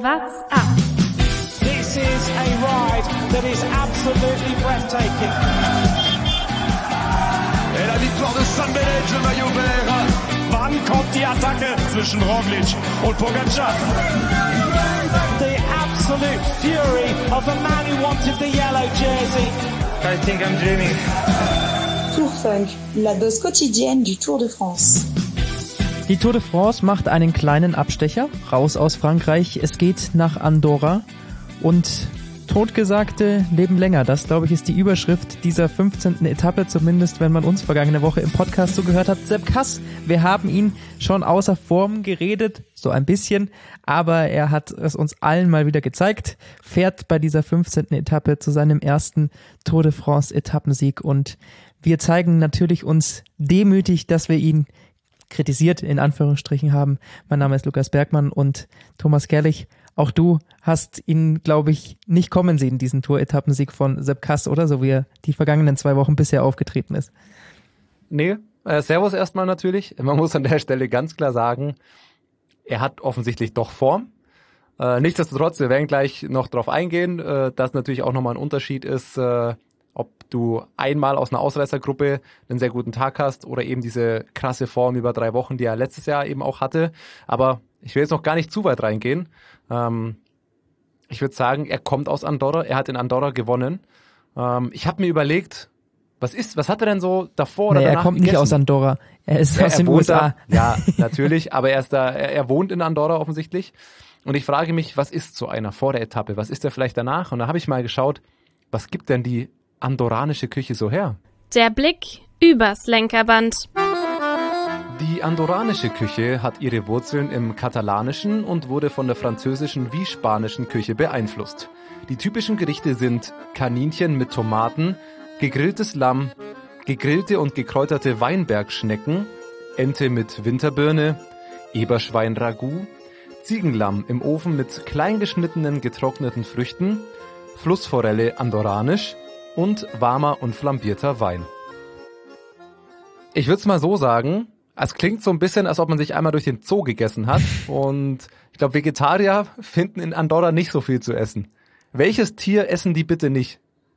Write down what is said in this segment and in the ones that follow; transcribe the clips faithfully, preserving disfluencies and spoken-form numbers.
What's up? This is a ride that is absolutely breathtaking. Et la victoire de San Benedetto, le maillot vert. Wann kommt die Attacke zwischen Roglic und Pogačar? The absolute fury of the man who wanted the yellow jersey. I think I'm dreaming. Tour Funk, la dose quotidienne du Tour de France. Die Tour de France macht einen kleinen Abstecher raus aus Frankreich. Es geht nach Andorra und Totgesagte leben länger. Das, glaube ich, ist die Überschrift dieser fünfzehnten Etappe, zumindest wenn man uns vergangene Woche im Podcast zugehört hat. Sepp Kuss, wir haben ihn schon außer Form geredet, so ein bisschen, aber er hat es uns allen mal wieder gezeigt, fährt bei dieser fünfzehnten Etappe zu seinem ersten Tour de France Etappensieg und wir zeigen natürlich uns demütig, dass wir ihn kritisiert, in Anführungsstrichen, haben. Mein Name ist Lukas Bergmann und Thomas Gerlich. Auch du hast ihn, glaube ich, nicht kommen sehen, diesen Tour-Etappensieg von Sepp Kuss, oder? So wie er die vergangenen zwei Wochen bisher aufgetreten ist. Nee, äh, Servus erstmal natürlich. Man muss an der Stelle ganz klar sagen, er hat offensichtlich doch Form. Äh, nichtsdestotrotz, wir werden gleich noch drauf eingehen, äh, dass natürlich auch nochmal ein Unterschied ist, äh, ob du einmal aus einer Ausreißergruppe einen sehr guten Tag hast oder eben diese krasse Form über drei Wochen, die er letztes Jahr eben auch hatte. Aber ich will jetzt noch gar nicht zu weit reingehen. Ähm, ich würde sagen, er kommt aus Andorra, er hat in Andorra gewonnen. Ähm, ich habe mir überlegt, was ist, was hat er denn so davor oder nee, danach er kommt gegessen? Nicht aus Andorra, er ist ja, aus er den wohnt U S A. Da, ja, natürlich, aber er ist da, er, er wohnt in Andorra offensichtlich. Und ich frage mich, was ist so einer vor der Etappe? Was ist er vielleicht danach? Und da habe ich mal geschaut, was gibt denn die andorranische Küche so her? Der Blick übers Lenkerband. Die andorranische Küche hat ihre Wurzeln im Katalanischen und wurde von der französischen wie spanischen Küche beeinflusst. Die typischen Gerichte sind Kaninchen mit Tomaten, gegrilltes Lamm, gegrillte und gekräuterte Weinbergschnecken, Ente mit Winterbirne, Eberschwein-Ragout, Ziegenlamm im Ofen mit kleingeschnittenen getrockneten Früchten, Flussforelle andorranisch und warmer und flambierter Wein. Ich würde es mal so sagen, es klingt so ein bisschen, als ob man sich einmal durch den Zoo gegessen hat und ich glaube, Vegetarier finden in Andorra nicht so viel zu essen. Welches Tier essen die bitte nicht?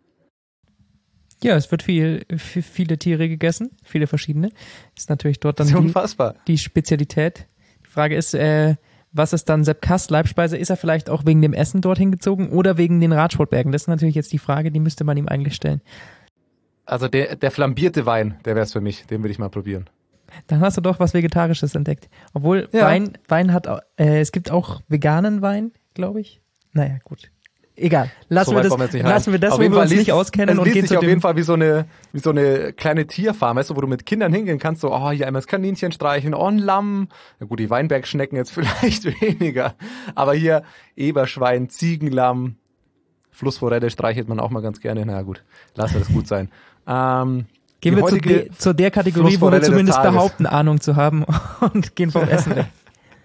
Ja, es wird viel, viele Tiere gegessen, viele verschiedene. Ist natürlich dort dann das ist die, unfassbar. die Spezialität. Die Frage ist, äh, was ist dann Sepp Kuss Leibspeise? Ist er vielleicht auch wegen dem Essen dorthin gezogen oder wegen den Radsportbergen? Das ist natürlich jetzt die Frage, die müsste man ihm eigentlich stellen. Also der, der flambierte Wein, der wäre es für mich. Den würde ich mal probieren. Dann hast du doch was Vegetarisches entdeckt. Obwohl ja. Wein, Wein hat, äh, es gibt auch veganen Wein, glaube ich. Naja, gut. Egal. Lassen so wir das, wir lassen wir das, auf wo jeden wir Fall uns liest, nicht auskennen und liest gehen sich zu auf dem jeden Fall wie so eine, wie so eine kleine Tierfarm, weißt du, wo du mit Kindern hingehen kannst, so, oh, hier einmal das Kaninchen streichen, oh, ein Lamm. Na gut, die Weinbergschnecken jetzt vielleicht weniger. Aber hier Eberschwein, Ziegenlamm, Flussforelle streichelt man auch mal ganz gerne. Na gut, lassen wir das gut sein. Ähm, Gehen wir zu, de, zu der Kategorie, wo wir zumindest behaupten, Ahnung zu haben und gehen vom Essen weg.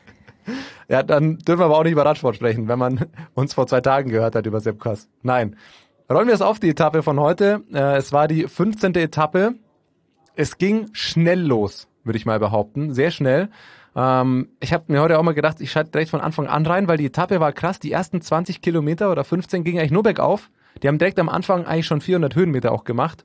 Ja, dann dürfen wir aber auch nicht über Radsport sprechen, wenn man uns vor zwei Tagen gehört hat über Sepp Kuss. Nein. Rollen wir es auf, die Etappe von heute. Äh, es war die fünfzehnte Etappe. Es ging schnell los, würde ich mal behaupten. Sehr schnell. Ähm, ich habe mir heute auch mal gedacht, ich schalte direkt von Anfang an rein, weil die Etappe war krass. Die ersten zwanzig Kilometer oder fünfzehn gingen eigentlich nur bergauf. Die haben direkt am Anfang eigentlich schon vierhundert Höhenmeter auch gemacht.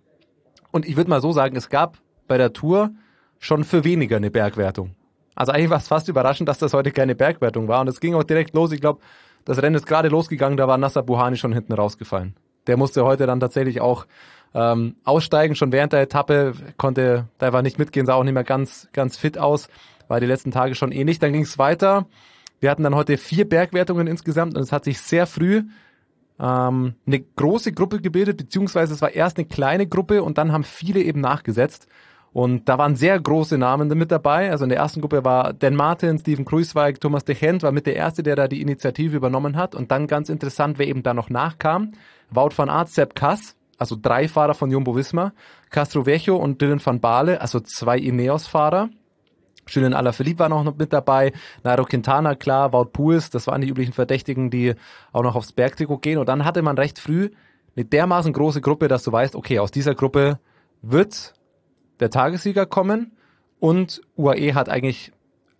Und ich würde mal so sagen, es gab bei der Tour schon für weniger eine Bergwertung. Also eigentlich war es fast überraschend, dass das heute keine Bergwertung war. Und es ging auch direkt los. Ich glaube, das Rennen ist gerade losgegangen, da war Nacer Bouhanni schon hinten rausgefallen. Der musste heute dann tatsächlich auch ähm, aussteigen, schon während der Etappe, konnte da einfach nicht mitgehen, sah auch nicht mehr ganz ganz fit aus, war die letzten Tage schon ähnlich. Dann ging es weiter. Wir hatten dann heute vier Bergwertungen insgesamt und es hat sich sehr früh ähm, eine große Gruppe gebildet, beziehungsweise es war erst eine kleine Gruppe und dann haben viele eben nachgesetzt. Und da waren sehr große Namen mit dabei. Also in der ersten Gruppe war Dan Martin, Steven Kruijswijk, Thomas de Gendt war mit der Erste, der da die Initiative übernommen hat. Und dann ganz interessant, wer eben da noch nachkam. Wout van Aert, Sepp Kuss, also drei Fahrer von Jumbo-Visma. Castro Viejo und Dylan van Baarle, also zwei Ineos-Fahrer. Julien Alaphilippe war noch mit dabei. Nairo Quintana, klar, Wout Poels, das waren die üblichen Verdächtigen, die auch noch aufs Bergtrikot gehen. Und dann hatte man recht früh eine dermaßen große Gruppe, dass du weißt, okay, aus dieser Gruppe wird der Tagessieger kommen und U A E hat eigentlich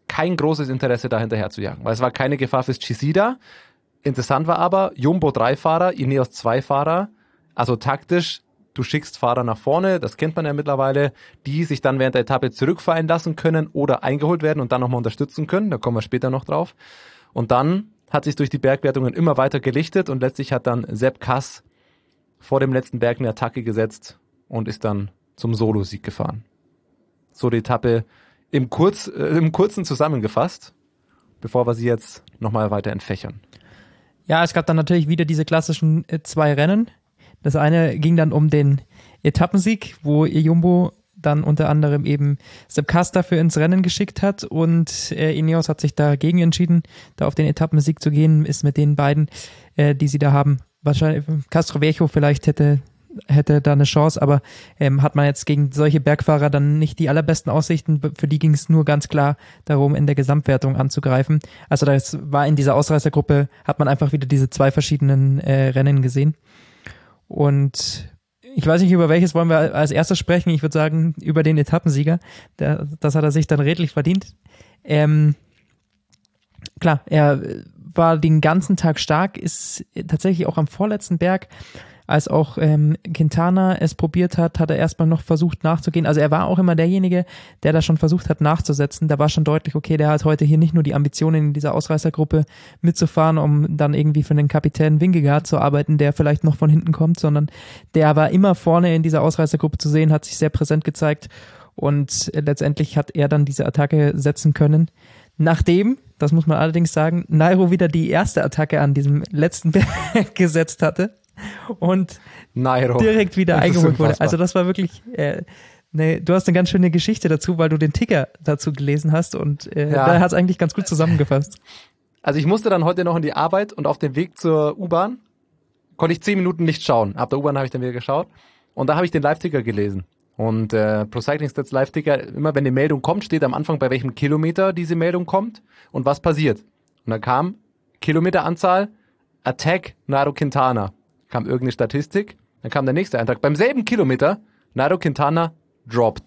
kein großes Interesse, da hinterher zu jagen, weil es war keine Gefahr fürs G C da. Interessant war aber, Jumbo drei Fahrer, Ineos zwei Fahrer, also taktisch, du schickst Fahrer nach vorne, das kennt man ja mittlerweile, die sich dann während der Etappe zurückfallen lassen können oder eingeholt werden und dann nochmal unterstützen können, da kommen wir später noch drauf. Und dann hat sich durch die Bergwertungen immer weiter gelichtet und letztlich hat dann Sepp Kuss vor dem letzten Berg eine Attacke gesetzt und ist dann zum Solo-Sieg gefahren. So die Etappe im, Kurz, äh, im Kurzen zusammengefasst, bevor wir sie jetzt nochmal weiter entfächern. Ja, es gab dann natürlich wieder diese klassischen äh, zwei Rennen. Das eine ging dann um den Etappensieg, wo Jumbo dann unter anderem eben Sepp Kuss dafür ins Rennen geschickt hat und äh, Ineos hat sich dagegen entschieden, da auf den Etappensieg zu gehen, ist mit den beiden, äh, die sie da haben, wahrscheinlich Castroviejo vielleicht hätte hätte da eine Chance, aber ähm, hat man jetzt gegen solche Bergfahrer dann nicht die allerbesten Aussichten. Für die ging es nur ganz klar darum, in der Gesamtwertung anzugreifen. Also das war in dieser Ausreißergruppe, hat man einfach wieder diese zwei verschiedenen äh, Rennen gesehen. Und ich weiß nicht, über welches wollen wir als erstes sprechen. Ich würde sagen, über den Etappensieger. Der, das hat er sich dann redlich verdient. Ähm, klar, er war den ganzen Tag stark, ist tatsächlich auch am vorletzten Berg, als auch ähm, Quintana es probiert hat, hat er erstmal noch versucht nachzugehen. Also er war auch immer derjenige, der da schon versucht hat nachzusetzen. Da war schon deutlich, okay, der hat heute hier nicht nur die Ambitionen in dieser Ausreißergruppe mitzufahren, um dann irgendwie für den Kapitän Vingegaard zu arbeiten, der vielleicht noch von hinten kommt, sondern der war immer vorne in dieser Ausreißergruppe zu sehen, hat sich sehr präsent gezeigt und letztendlich hat er dann diese Attacke setzen können. Nachdem, das muss man allerdings sagen, Nairo wieder die erste Attacke an diesem letzten Berg gesetzt hatte und Nairo. direkt wieder eingeholt wurde. Also das war wirklich, äh, ne, du hast eine ganz schöne Geschichte dazu, weil du den Ticker dazu gelesen hast und äh, ja. Da hat es eigentlich ganz gut zusammengefasst. Also ich musste dann heute noch in die Arbeit und auf dem Weg zur U-Bahn konnte ich zehn Minuten nicht schauen. Ab der U-Bahn habe ich dann wieder geschaut und da habe ich den Live-Ticker gelesen. Und äh, Pro Cycling Stats Live-Ticker, immer wenn eine Meldung kommt, steht am Anfang, bei welchem Kilometer diese Meldung kommt und was passiert. Und dann kam Kilometeranzahl, Attack Nairo Quintana. Kam irgendeine Statistik, dann kam der nächste Eintrag. Beim selben Kilometer, Nairo Quintana dropped.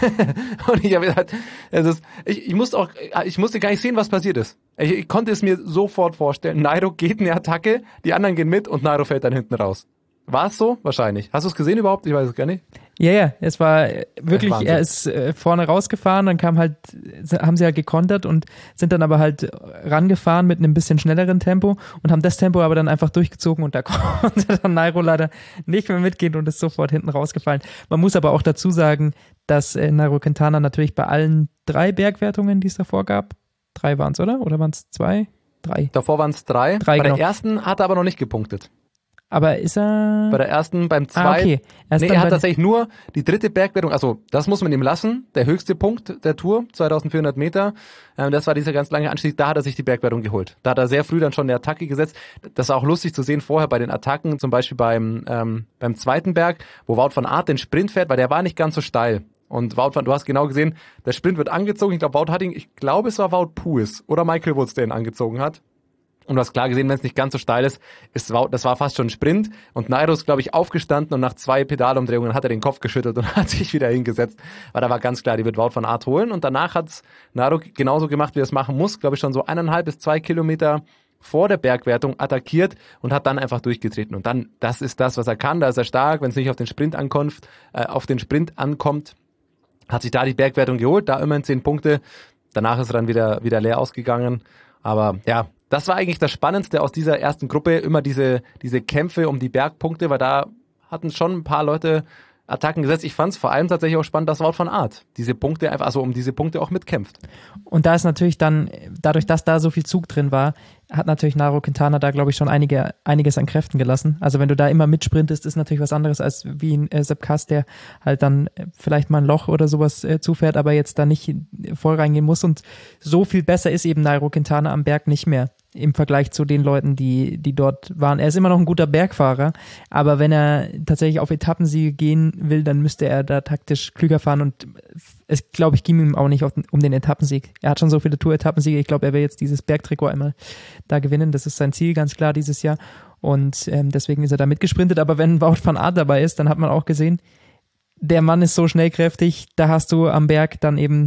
Und ich habe gedacht, also ich, ich musste auch, ich musste gar nicht sehen, was passiert ist. Ich, ich konnte es mir sofort vorstellen. Nairo geht eine Attacke, die anderen gehen mit und Nairo fällt dann hinten raus. War es so? Wahrscheinlich. Hast du es gesehen überhaupt? Ich weiß es gar nicht. Ja, ja, es war wirklich, Wahnsinn. Er ist äh, vorne rausgefahren, dann kam halt, haben sie halt gekontert und sind dann aber halt rangefahren mit einem bisschen schnelleren Tempo und haben das Tempo aber dann einfach durchgezogen und da konnte dann Nairo leider nicht mehr mitgehen und ist sofort hinten rausgefallen. Man muss aber auch dazu sagen, dass äh, Nairo Quintana natürlich bei allen drei Bergwertungen, die es davor gab, drei waren es, oder? Oder waren es zwei? Drei. Davor waren es drei. drei. Bei genau. der ersten hat er aber noch nicht gepunktet. Aber ist er... Bei der ersten, beim zweiten... Ah, okay. Erst nee, er hat tatsächlich nur die dritte Bergwertung, also das muss man ihm lassen, der höchste Punkt der Tour, zweitausendvierhundert Meter, ähm, das war dieser ganz lange Anstieg, da hat er sich die Bergwertung geholt. Da hat er sehr früh dann schon eine Attacke gesetzt. Das war auch lustig zu sehen vorher bei den Attacken, zum Beispiel beim ähm, beim zweiten Berg, wo Wout van Aert den Sprint fährt, weil der war nicht ganz so steil. Und Wout van, du hast genau gesehen, der Sprint wird angezogen, ich glaube Wout hat ihn, ich glaube es war Wout Poels oder Michael Woods, der ihn angezogen hat. Und du hast klar gesehen, wenn es nicht ganz so steil ist, ist das war fast schon ein Sprint. Und Nairo ist, glaube ich, aufgestanden und nach zwei Pedalumdrehungen hat er den Kopf geschüttelt und hat sich wieder hingesetzt. Weil da war ganz klar, die wird Wout van Aert holen. Und danach hat Nairo genauso gemacht, wie er es machen muss. Glaube ich, schon so eineinhalb bis zwei Kilometer vor der Bergwertung attackiert und hat dann einfach durchgetreten. Und dann, das ist das, was er kann. Da ist er stark, wenn es nicht auf den Sprint ankommt, äh, auf den Sprint ankommt. Hat sich da die Bergwertung geholt, da immerhin zehn Punkte. Danach ist er dann wieder, wieder leer ausgegangen. Aber ja, das war eigentlich das Spannendste aus dieser ersten Gruppe, immer diese diese Kämpfe um die Bergpunkte, weil da hatten schon ein paar Leute Attacken gesetzt. Ich fand es vor allem tatsächlich auch spannend, dass Wout van Aert diese Punkte einfach, also um diese Punkte auch mitkämpft. Und da ist natürlich dann, dadurch, dass da so viel Zug drin war, hat natürlich Nairo Quintana da, glaube ich, schon einige, einiges an Kräften gelassen. Also wenn du da immer mitsprintest, ist natürlich was anderes als wie ein äh, Sepp Kuss, der halt dann äh, vielleicht mal ein Loch oder sowas äh, zufährt, aber jetzt da nicht voll reingehen muss. Und so viel besser ist eben Nairo Quintana am Berg nicht mehr im Vergleich zu den Leuten, die die dort waren. Er ist immer noch ein guter Bergfahrer, aber wenn er tatsächlich auf Etappensiege gehen will, dann müsste er da taktisch klüger fahren und es, glaube ich, ging ihm auch nicht um den Etappensieg. Er hat schon so viele Tour-Etappensiege, ich glaube, er will jetzt dieses Bergtrikot einmal da gewinnen, das ist sein Ziel, ganz klar, dieses Jahr und ähm, deswegen ist er da mitgesprintet, aber wenn Wout van Aert dabei ist, dann hat man auch gesehen, der Mann ist so schnellkräftig, da hast du am Berg dann eben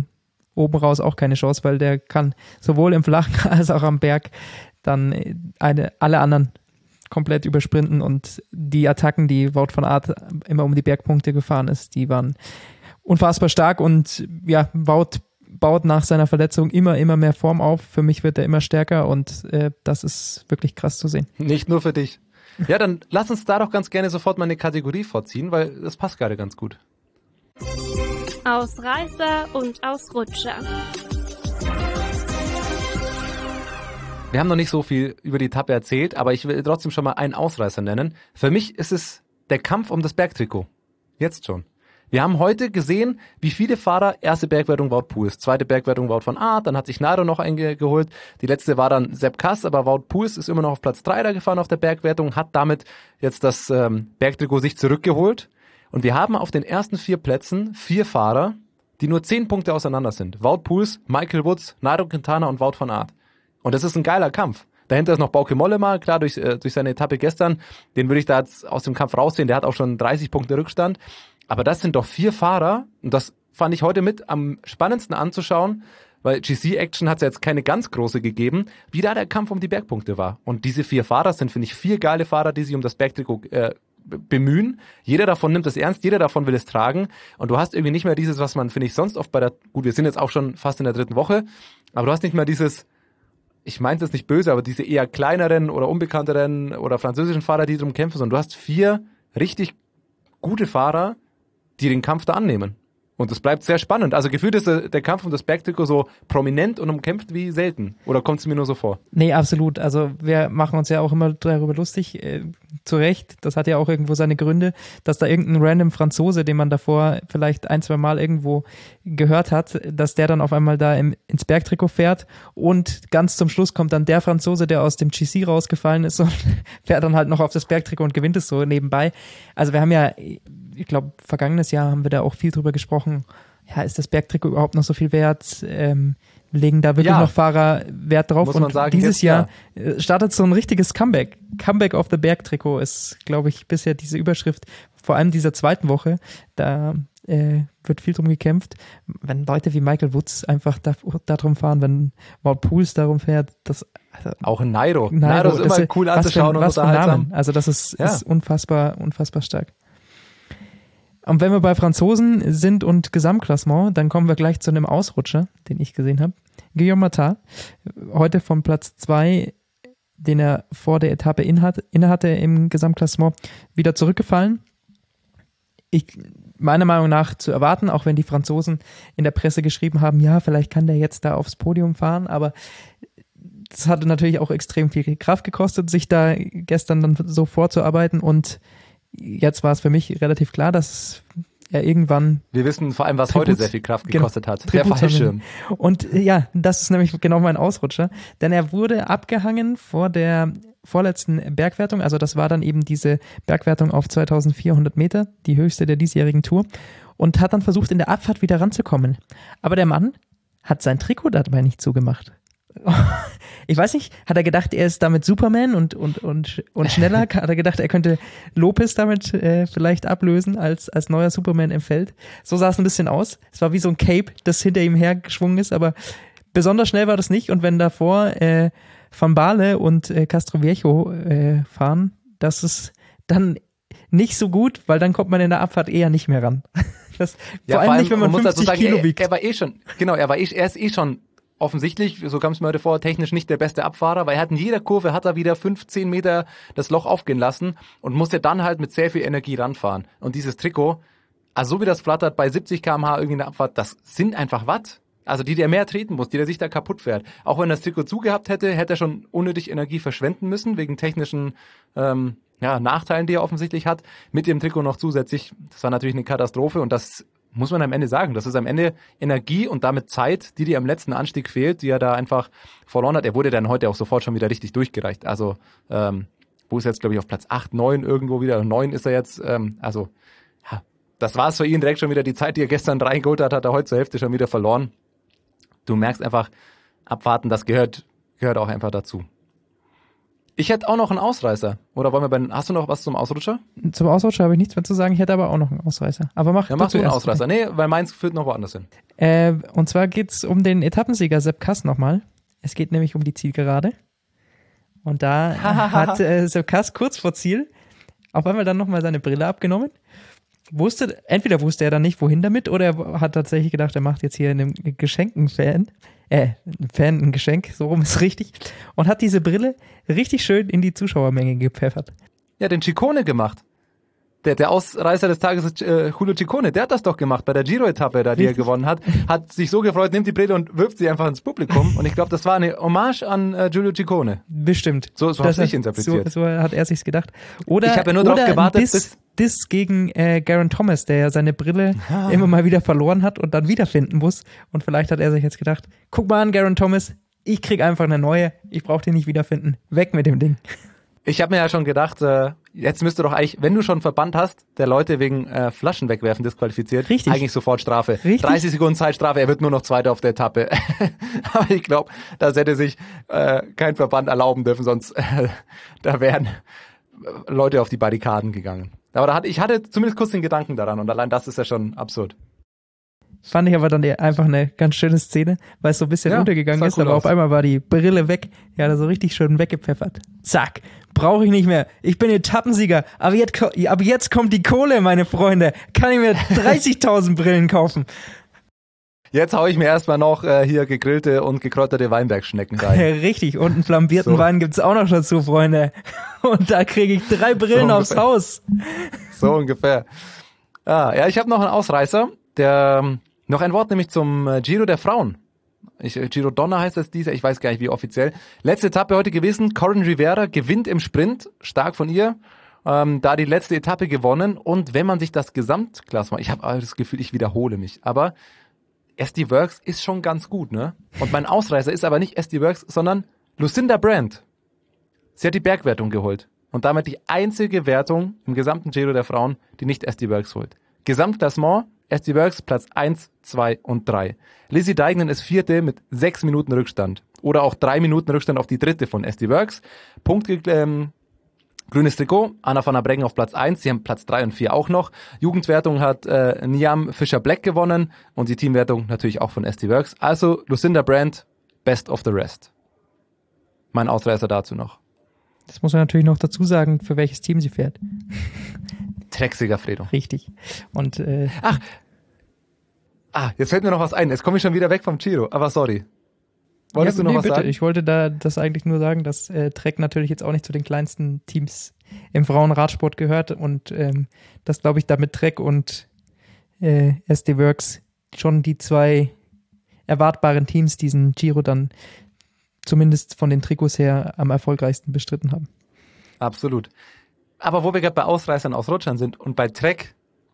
oben raus auch keine Chance, weil der kann sowohl im Flachen als auch am Berg dann eine, alle anderen komplett übersprinten und die Attacken, die Wout van Aert immer um die Bergpunkte gefahren ist, die waren unfassbar stark und ja, Wout baut nach seiner Verletzung immer, immer mehr Form auf. Für mich wird er immer stärker und äh, das ist wirklich krass zu sehen. Nicht nur für dich. Ja, dann lass uns da doch ganz gerne sofort mal eine Kategorie vorziehen, weil das passt gerade ganz gut. Ausreißer und Ausrutscher. Wir haben noch nicht so viel über die Etappe erzählt, aber ich will trotzdem schon mal einen Ausreißer nennen. Für mich ist es der Kampf um das Bergtrikot. Jetzt schon. Wir haben heute gesehen, wie viele Fahrer, erste Bergwertung Wout Poels, zweite Bergwertung Wout van Aert, dann hat sich Nairo noch eingeholt, die letzte war dann Sepp Kuss, aber Wout Poels ist immer noch auf Platz drei da gefahren auf der Bergwertung, hat damit jetzt das ähm, Bergtrikot sich zurückgeholt und wir haben auf den ersten vier Plätzen vier Fahrer, die nur zehn Punkte auseinander sind. Wout Poels, Michael Woods, Nairo Quintana und Wout van Aert. Und das ist ein geiler Kampf. Dahinter ist noch Bauke Mollema, klar, durch, äh, durch seine Etappe gestern, den würde ich da jetzt aus dem Kampf raussehen, der hat auch schon dreißig Punkte Rückstand. Aber das sind doch vier Fahrer und das fand ich heute mit am spannendsten anzuschauen, weil G C-Action hat es ja jetzt keine ganz große gegeben, wie da der Kampf um die Bergpunkte war. Und diese vier Fahrer sind, finde ich, vier geile Fahrer, die sich um das Bergtrikot äh, bemühen. Jeder davon nimmt es ernst, jeder davon will es tragen und du hast irgendwie nicht mehr dieses, was man, finde ich, sonst oft bei der, gut, wir sind jetzt auch schon fast in der dritten Woche, aber du hast nicht mehr dieses, ich meine es jetzt nicht böse, aber diese eher kleineren oder unbekannteren oder französischen Fahrer, die drum kämpfen, sondern du hast vier richtig gute Fahrer, die den Kampf da annehmen. Und das bleibt sehr spannend. Also gefühlt ist der, der Kampf um das Bergtrikot so prominent und umkämpft wie selten. Oder kommt es mir nur so vor? Nee, absolut. Also wir machen uns ja auch immer darüber lustig. Äh, zu Recht, das hat ja auch irgendwo seine Gründe, dass da irgendein random Franzose, den man davor vielleicht ein, zwei Mal irgendwo gehört hat, dass der dann auf einmal da im, ins Bergtrikot fährt und ganz zum Schluss kommt dann der Franzose, der aus dem G C rausgefallen ist und fährt dann halt noch auf das Bergtrikot und gewinnt es so nebenbei. Also wir haben ja, ich glaube, vergangenes Jahr haben wir da auch viel drüber gesprochen. Ja, ist das Bergtrikot überhaupt noch so viel wert? Ähm, legen da wirklich ja. noch Fahrer Wert drauf? Muss man und sagen, dieses jetzt, Jahr ja. startet so ein richtiges Comeback. Comeback of the Bergtrikot ist, glaube ich, bisher diese Überschrift, vor allem dieser zweiten Woche. Da äh, wird viel drum gekämpft. Wenn Leute wie Michael Woods einfach da, darum fahren, wenn Wout Poels darum fährt, das also auch in Nairo. Nairo, Nairo ist immer cool anzuschauen und unterhaltsam. Also das ist, ja. ist unfassbar, unfassbar stark. Und wenn wir bei Franzosen sind und Gesamtklassement, dann kommen wir gleich zu einem Ausrutscher, den ich gesehen habe. Guillaume Martin, heute von Platz zwei, den er vor der Etappe innehatte im Gesamtklassement, wieder zurückgefallen. Ich, meiner Meinung nach zu erwarten, auch wenn die Franzosen in der Presse geschrieben haben, ja, vielleicht kann der jetzt da aufs Podium fahren, aber das hatte natürlich auch extrem viel Kraft gekostet, sich da gestern dann so vorzuarbeiten und jetzt war es für mich relativ klar, dass er irgendwann... Wir wissen vor allem, was Tribut, heute sehr viel Kraft gekostet genau, hat. Der Fallschirm. Und ja, das ist nämlich genau mein Ausrutscher, denn er wurde abgehangen vor der vorletzten Bergwertung, also das war dann eben diese Bergwertung auf zweitausendvierhundert Meter, die höchste der diesjährigen Tour, und hat dann versucht, in der Abfahrt wieder ranzukommen. Aber der Mann hat sein Trikot dabei nicht zugemacht. Ich weiß nicht, hat er gedacht, er ist damit Superman und, und, und, und schneller? Hat er gedacht, er könnte Lopez damit äh, vielleicht ablösen als, als neuer Superman im Feld? So sah es ein bisschen aus. Es war wie so ein Cape, das hinter ihm hergeschwungen ist, aber besonders schnell war das nicht. Und wenn davor äh, Van Baarle und äh, Castroviejo äh, fahren, das ist dann nicht so gut, weil dann kommt man in der Abfahrt eher nicht mehr ran. Das, ja, vor allem nicht, wenn man muss fünfzig sagen, Kilo er, wiegt. Er war eh schon, genau, er war eh, er ist eh schon offensichtlich, so kam es mir heute vor, technisch nicht der beste Abfahrer, weil er hat in jeder Kurve hat er wieder fünfzehn Meter das Loch aufgehen lassen und musste dann halt mit sehr viel Energie ranfahren. Und dieses Trikot, also so wie das flattert bei siebzig Kilometer pro Stunde irgendwie in der Abfahrt, das sind einfach Watt. Also die, der mehr treten muss, die der sich da kaputt fährt. Auch wenn das Trikot zugehabt hätte, hätte er schon unnötig Energie verschwenden müssen, wegen technischen ähm, ja, Nachteilen, die er offensichtlich hat. Mit dem Trikot noch zusätzlich, das war natürlich eine Katastrophe und das muss man am Ende sagen. Das ist am Ende Energie und damit Zeit, die dir am letzten Anstieg fehlt, die er da einfach verloren hat. Er wurde dann heute auch sofort schon wieder richtig durchgereicht. Also, ähm, wo ist jetzt, glaube ich, auf Platz acht, neun irgendwo wieder. neun ist er jetzt. Ähm, also, ja, das war es für ihn direkt schon wieder. Die Zeit, die er gestern reingeholt hat, hat er heute zur Hälfte schon wieder verloren. Du merkst einfach, abwarten, das gehört, gehört auch einfach dazu. Ich hätte auch noch einen Ausreißer. Oder wollen wir bei den, hast du noch was zum Ausrutscher? Zum Ausrutscher habe ich nichts mehr zu sagen. Ich hätte aber auch noch einen Ausreißer. Aber mach Ja, machst du einen zuerst. Ausreißer. Nee, weil meins führt noch woanders hin. Äh, und zwar geht's um den Etappensieger Sepp Kuss nochmal. Es geht nämlich um die Zielgerade. Und da hat äh, Sepp Kuss kurz vor Ziel auf einmal dann nochmal seine Brille abgenommen. Wusste, entweder wusste er dann nicht, wohin damit, oder er hat tatsächlich gedacht, er macht jetzt hier einem Geschenken-Fan, äh, ein Fan ein Geschenk, so rum ist richtig, und hat diese Brille richtig schön in die Zuschauermenge gepfeffert. Ja, den Ciccone gemacht. Der, der Ausreißer des Tages ist äh, Julio Ciccone, der hat das doch gemacht bei der Giro-Etappe, da, die er gewonnen hat. Hat sich so gefreut, nimmt die Brille und wirft sie einfach ins Publikum. Und ich glaube, das war eine Hommage an äh, Julio Ciccone. Bestimmt. So, so habe ich interpretiert. So, so hat er sich's gedacht. Oder, ich habe ja nur darauf gewartet, Diss, bis... Diss gegen äh, Geraint Thomas, der ja seine Brille ah. immer mal wieder verloren hat und dann wiederfinden muss. Und vielleicht hat er sich jetzt gedacht, guck mal an, Geraint Thomas, ich krieg einfach eine neue, ich brauche die nicht wiederfinden. Weg mit dem Ding. Ich habe mir ja schon gedacht, äh, jetzt müsste doch eigentlich, wenn du schon einen Verband hast, der Leute wegen äh, Flaschen wegwerfen disqualifiziert, Richtig. eigentlich sofort Strafe. Richtig. dreißig Sekunden Zeitstrafe, er wird nur noch Zweiter auf der Etappe. Aber ich glaube, das hätte sich äh, kein Verband erlauben dürfen, sonst äh, da wären Leute auf die Barrikaden gegangen. Aber da hatte, ich hatte zumindest kurz den Gedanken daran und allein das ist ja schon absurd. Fand ich aber dann einfach eine ganz schöne Szene, weil es so ein bisschen Ja, untergegangen sah ist, cool aber aus. auf einmal war die Brille weg. Ja, da so richtig schön weggepfeffert. Zack, brauche ich nicht mehr. Ich bin Etappensieger, aber jetzt, ko- aber jetzt kommt die Kohle, meine Freunde. Kann ich mir dreißigtausend Brillen kaufen. Jetzt hau ich mir erstmal noch äh, hier gegrillte und gekräuterte Weinbergschnecken rein. Richtig, und einen flambierten So. Wein gibt's auch noch dazu, Freunde. Und da kriege ich drei Brillen So aufs ungefähr. Haus. So ungefähr. Ah, ja, ich habe noch einen Ausreißer, der ähm, noch ein Wort nämlich zum äh, Giro der Frauen. Ich, äh, Giro Donna heißt das dieser, ich weiß gar nicht wie offiziell. Letzte Etappe heute gewesen, Corin Rivera gewinnt im Sprint, stark von ihr, ähm, da die letzte Etappe gewonnen. Und wenn man sich das Gesamtklassement, ich habe das Gefühl, ich wiederhole mich, aber S D Works ist schon ganz gut, ne? Und mein Ausreißer ist aber nicht S D Works, sondern Lucinda Brandt. Sie hat die Bergwertung geholt. Und damit die einzige Wertung im gesamten Giro der Frauen, die nicht S D Works holt. Gesamtklassement, S D Works Platz eins, zwei und drei. Lizzie Deignan ist vierte mit sechs Minuten Rückstand. Oder auch drei Minuten Rückstand auf die dritte von S D Works. Punkt, ähm, grünes Trikot, Anna van der Breggen auf Platz eins, sie haben Platz drei und vier auch noch. Jugendwertung hat äh, Niam Fischer-Black gewonnen und die Teamwertung natürlich auch von S D Works. Also Lucinda Brandt, best of the rest. Mein Ausreißer dazu noch. Das muss man natürlich noch dazu sagen, für welches Team sie fährt. Trek Segafredo. Richtig. Und äh, Ach, ah, jetzt fällt mir noch was ein. Jetzt komme ich schon wieder weg vom Giro, aber sorry. Wolltest ja, du noch nee, was bitte. sagen? Ich wollte da das eigentlich nur sagen, dass äh, Trek natürlich jetzt auch nicht zu den kleinsten Teams im Frauenradsport gehört und ähm, dass, glaube ich, damit Trek und äh, S D Works schon die zwei erwartbaren Teams diesen Giro dann zumindest von den Trikots her am erfolgreichsten bestritten haben. Absolut. Aber wo wir gerade bei Ausreißern aus Rutschern sind und bei Trek,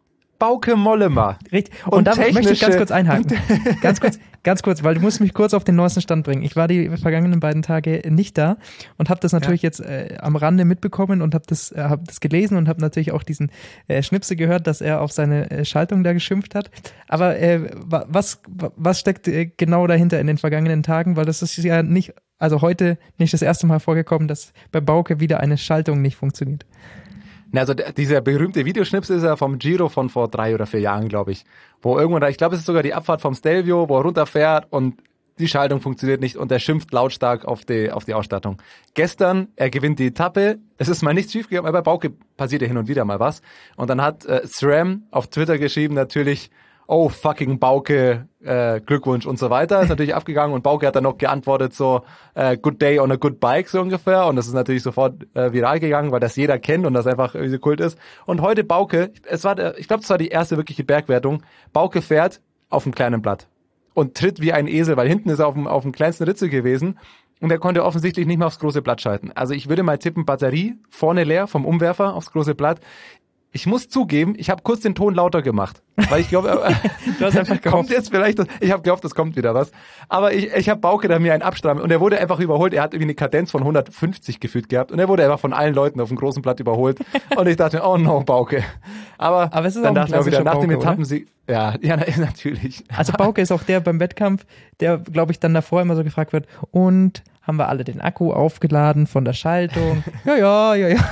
Bauke Mollema. Richtig. Und, Und da möchte ich ganz technische- kurz einhaken. ganz kurz, ganz kurz, weil du musst mich kurz auf den neuesten Stand bringen. Ich war die vergangenen beiden Tage nicht da und habe das natürlich Ja. jetzt äh, am Rande mitbekommen und habe das, äh, hab das gelesen und habe natürlich auch diesen äh, Schnipsel gehört, dass er auf seine äh, Schaltung da geschimpft hat. Aber äh, wa- was, wa- was steckt äh, genau dahinter in den vergangenen Tagen? Weil das ist ja nicht, also heute nicht das erste Mal vorgekommen, dass bei Bauke wieder eine Schaltung nicht funktioniert. Na, also der, dieser berühmte Videoschnipsel ist ja vom Giro von vor drei oder vier Jahren, glaube ich. Wo irgendwann da, ich glaube, es ist sogar die Abfahrt vom Stelvio, wo er runterfährt und die Schaltung funktioniert nicht und er schimpft lautstark auf die, auf die Ausstattung. Gestern, er gewinnt die Etappe, es ist mal nichts schiefgegangen, aber bei Bauke passiert ja hin und wieder mal was. Und dann hat äh, SRAM auf Twitter geschrieben, natürlich, oh fucking Bauke, äh, Glückwunsch und so weiter, ist natürlich abgegangen und Bauke hat dann noch geantwortet so, äh, good day on a good bike, so ungefähr, und das ist natürlich sofort äh, viral gegangen, weil das jeder kennt und das einfach irgendwie Kult ist. Und heute Bauke, es war, der, ich glaube, es war die erste wirkliche Bergwertung, Bauke fährt auf einem kleinen Blatt und tritt wie ein Esel, weil hinten ist er auf dem, auf dem kleinsten Ritzel gewesen und er konnte offensichtlich nicht mehr aufs große Blatt schalten. Also ich würde mal tippen, Batterie vorne leer vom Umwerfer aufs große Blatt. Ich muss zugeben, ich habe kurz den Ton lauter gemacht, weil ich glaube, Du hast einfach kommt gehofft. jetzt vielleicht, das, ich habe gehofft, es kommt wieder was. Aber ich, ich habe Bauke da mir einen abstrammen und er wurde einfach überholt. Er hat irgendwie eine Kadenz von hundertfünfzig gefühlt gehabt und er wurde einfach von allen Leuten auf dem großen Blatt überholt. Und ich dachte, oh no, Bauke. Aber, Aber es ist dann auch ein dachte ich auch wieder, klassischer nach dem Bauke, oder? Etappensieg, ja, ja, natürlich. Also Bauke ist auch der beim Wettkampf, der, glaube ich, dann davor immer so gefragt wird, und haben wir alle den Akku aufgeladen von der Schaltung. Ja, ja, ja, ja.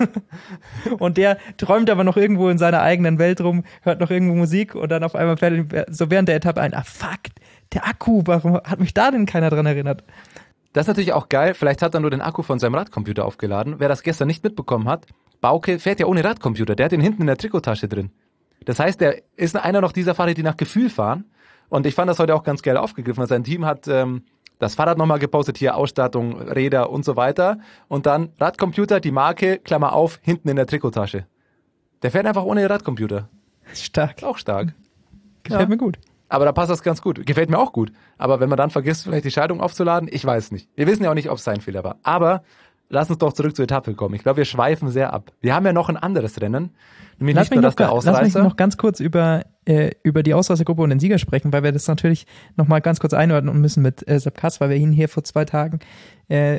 Und der träumt aber noch irgendwo in seiner eigenen Welt rum, hört noch irgendwo Musik und dann auf einmal fällt ihm so während der Etappe ein, ah fuck, der Akku, warum hat mich da denn keiner dran erinnert? Das ist natürlich auch geil, vielleicht hat er nur den Akku von seinem Radcomputer aufgeladen. Wer das gestern nicht mitbekommen hat, Bauke fährt ja ohne Radcomputer, der hat den hinten in der Trikottasche drin. Das heißt, der ist einer noch dieser Fahrer, die nach Gefühl fahren. Und ich fand das heute auch ganz geil aufgegriffen. Sein Team hat ähm, das Fahrrad nochmal gepostet, hier Ausstattung, Räder und so weiter. Und dann Radcomputer, die Marke, Klammer auf, hinten in der Trikottasche. Der fährt einfach ohne Radcomputer. Stark. Auch stark. Gefällt ja. mir gut. Aber da passt das ganz gut. Gefällt mir auch gut. Aber wenn man dann vergisst, vielleicht die Schaltung aufzuladen, ich weiß nicht. Wir wissen ja auch nicht, ob es sein Fehler war. Aber lass uns doch zurück zur Etappe kommen. Ich glaube, wir schweifen sehr ab. Wir haben ja noch ein anderes Rennen. Nämlich lass nicht nur noch, das der Ausreißer. Lass mich noch ganz kurz über, äh, über die Ausreißergruppe und den Sieger sprechen, weil wir das natürlich noch mal ganz kurz einordnen müssen mit äh, Sepp Kuss, weil wir ihn hier vor zwei Tagen, äh,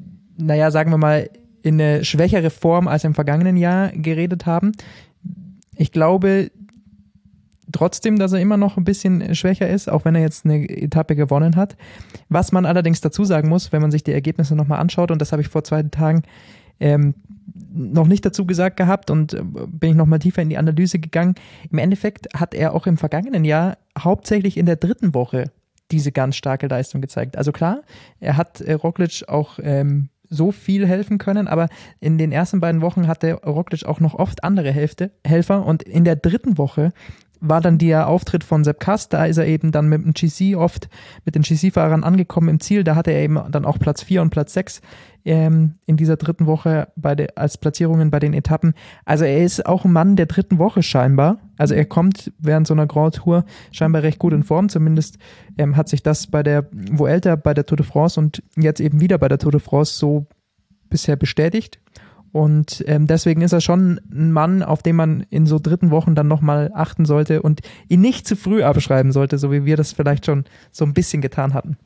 naja, sagen wir mal, in eine schwächere Form als im vergangenen Jahr geredet haben. Ich glaube trotzdem, dass er immer noch ein bisschen schwächer ist, auch wenn er jetzt eine Etappe gewonnen hat. Was man allerdings dazu sagen muss, wenn man sich die Ergebnisse nochmal anschaut, und das habe ich vor zwei Tagen ähm, noch nicht dazu gesagt gehabt und äh, bin ich nochmal tiefer in die Analyse gegangen. Im Endeffekt hat er auch im vergangenen Jahr hauptsächlich in der dritten Woche diese ganz starke Leistung gezeigt. Also klar, er hat äh, Roglic auch ähm, so viel helfen können, aber in den ersten beiden Wochen hatte Roglic auch noch oft andere Hälfte, Helfer, und in der dritten Woche war dann der Auftritt von Sepp Kuss, da ist er eben dann mit dem G C oft, mit den G C-Fahrern angekommen im Ziel, da hatte er eben dann auch Platz vier und Platz sechs ähm, in dieser dritten Woche bei de, als Platzierungen bei den Etappen. Also er ist auch ein Mann der dritten Woche scheinbar, also er kommt während so einer Grand Tour scheinbar recht gut in Form, zumindest ähm, hat sich das bei der Vuelta, bei der Tour de France und jetzt eben wieder bei der Tour de France so bisher bestätigt. Und ähm, deswegen ist er schon ein Mann, auf den man in so dritten Wochen dann nochmal achten sollte und ihn nicht zu früh abschreiben sollte, so wie wir das vielleicht schon so ein bisschen getan hatten.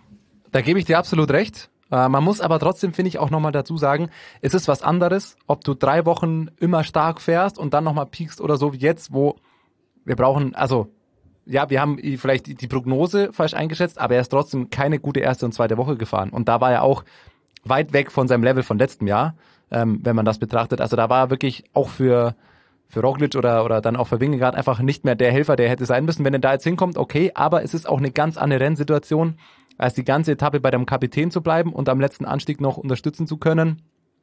Da gebe ich dir absolut recht. Äh, man muss aber trotzdem, finde ich, auch nochmal dazu sagen, es ist was anderes, ob du drei Wochen immer stark fährst und dann nochmal piekst oder so wie jetzt, wo wir brauchen, also ja, wir haben vielleicht die, die Prognose falsch eingeschätzt, aber er ist trotzdem keine gute erste und zweite Woche gefahren. Und da war er auch weit weg von seinem Level von letztem Jahr. Ähm, wenn man das betrachtet. Also da war er wirklich auch für für Roglic oder oder dann auch für Vingegaard einfach nicht mehr der Helfer, der hätte sein müssen. Wenn er da jetzt hinkommt, okay, aber es ist auch eine ganz andere Rennsituation, als die ganze Etappe bei dem Kapitän zu bleiben und am letzten Anstieg noch unterstützen zu können.